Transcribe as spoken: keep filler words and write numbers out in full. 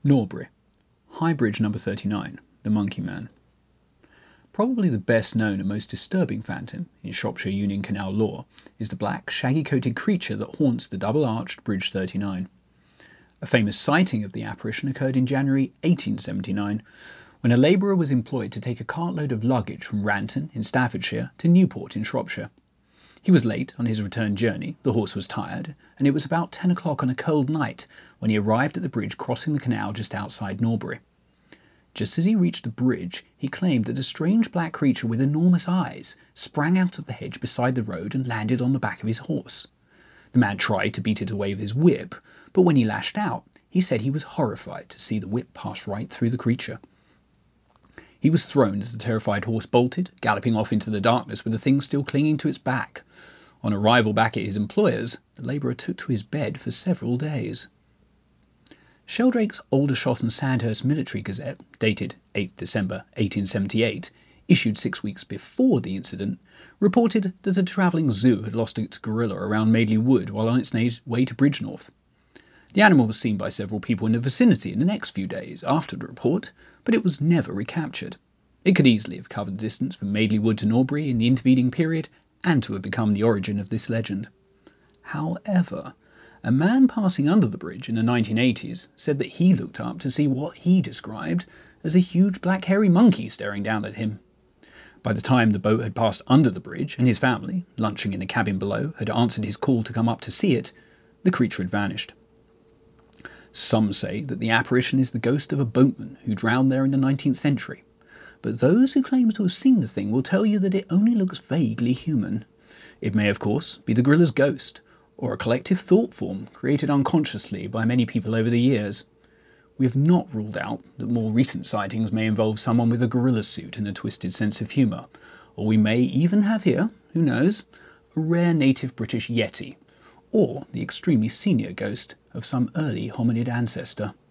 Norbury, High Bridge number thirty-nine, the Monkey Man. Probably the best known and most disturbing phantom in Shropshire Union Canal lore is the black, shaggy-coated creature that haunts the double-arched Bridge thirty-nine. A famous sighting of the apparition occurred in January eighteen seventy-nine, when a labourer was employed to take a cartload of luggage from Ranton in Staffordshire to Newport in Shropshire. He was late on his return journey, the horse was tired, and it was about ten o'clock on a cold night when he arrived at the bridge crossing the canal just outside Norbury. Just as he reached the bridge, he claimed that a strange black creature with enormous eyes sprang out of the hedge beside the road and landed on the back of his horse. The man tried to beat it away with his whip, but when he lashed out, he said he was horrified to see the whip pass right through the creature. He was thrown as the terrified horse bolted, galloping off into the darkness with the thing still clinging to its back. On arrival back at his employer's, the labourer took to his bed for several days. Sheldrake's Aldershot and Sandhurst Military Gazette, dated eighth December eighteen seventy-eight, issued six weeks before the incident, reported that a travelling zoo had lost its gorilla around Madeley Wood while on its way to Bridgnorth. The animal was seen by several people in the vicinity in the next few days after the report, but it was never recaptured. It could easily have covered the distance from Madeley Wood to Norbury in the intervening period, and to have become the origin of this legend. However, a man passing under the bridge in the nineteen eighties said that he looked up to see what he described as a huge black hairy monkey staring down at him. By the time the boat had passed under the bridge and his family, lunching in the cabin below, had answered his call to come up to see it, the creature had vanished. Some say that the apparition is the ghost of a boatman who drowned there in the nineteenth century, but those who claim to have seen the thing will tell you that it only looks vaguely human. It may, of course, be the gorilla's ghost, or a collective thought form created unconsciously by many people over the years. We have not ruled out that more recent sightings may involve someone with a gorilla suit and a twisted sense of humour, or we may even have here, who knows, a rare native British yeti, or the extremely senior ghost of some early hominid ancestor.